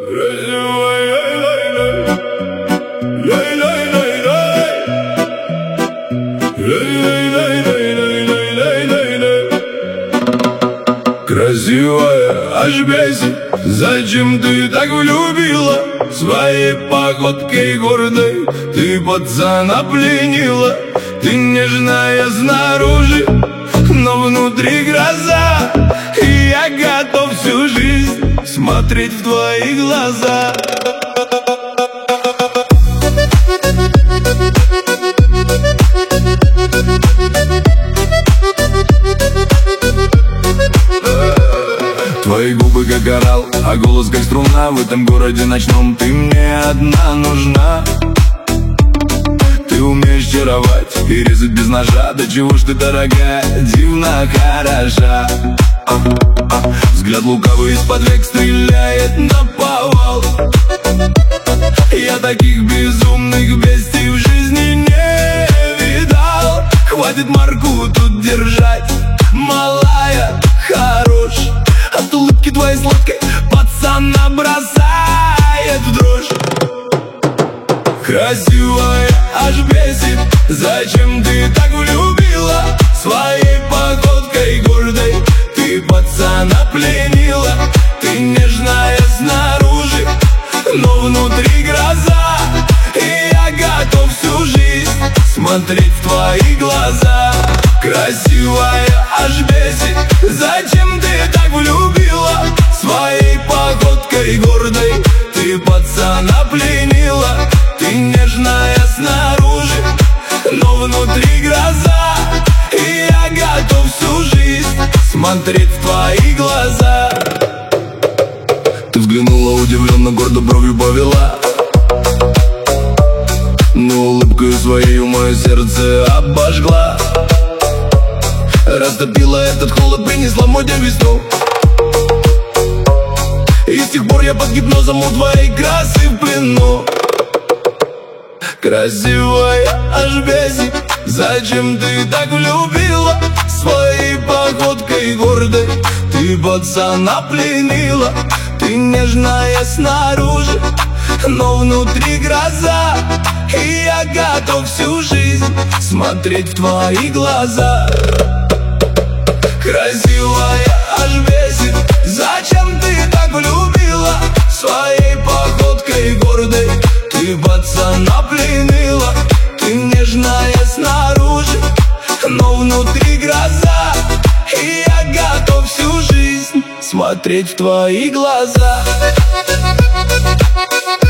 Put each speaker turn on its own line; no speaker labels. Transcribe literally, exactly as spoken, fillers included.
Красивая, аж бесит, зачем ты так влюбила? Своей походкой гордой ты пацана пленила. Ты нежная снаружи, но внутри гроза. И я готов всю жизнь смотреть в твои глаза. Твои губы как коралл, а голос как струна. В этом городе ночном ты мне одна нужна. Ты умеешь чаровать и резать без ножа. Да чего ж ты, дорогая, дивно хороша. а, а. Взгляд лукавый из-под век стреляет наповал. Я таких безумных бестий в жизни не видал. Хватит марку тут держать, малая, хорош. От улыбки твоей сладкой пацана бросает в дрожь. Красивая, аж бесит, зачем ты так влюбила? Своей походкой гордой ты пацана пленила. Ты нежная снаружи, но внутри гроза. И я готов всю жизнь смотреть в твои глаза. Красивая, аж бесит, зачем ты так влюбила? Своей походкой гордой ты пацана пленила. Ты нежная снаружи, но внутри гроза. И я готов всю жизнь смотреть в твои глаза. Ты взглянула удивленно, гордо бровью повела, но улыбкой своей мое сердце обожгла. Растопила этот холод, принесла мой день весну. И с тех пор я под гипнозом у твоей красы в плену. Красивая, аж бесит, зачем ты так влюбила? Своей походкой гордой ты пацана пленила. Ты нежная снаружи, но внутри гроза. И я готов всю жизнь смотреть в твои глаза. Красивая, аж бесит, зачем ты так влюбила? Своей походкой гордой ты пацана пленила. Ты нежная снаружи, но внутри гроза. И я готов всю жизнь смотреть в твои глаза.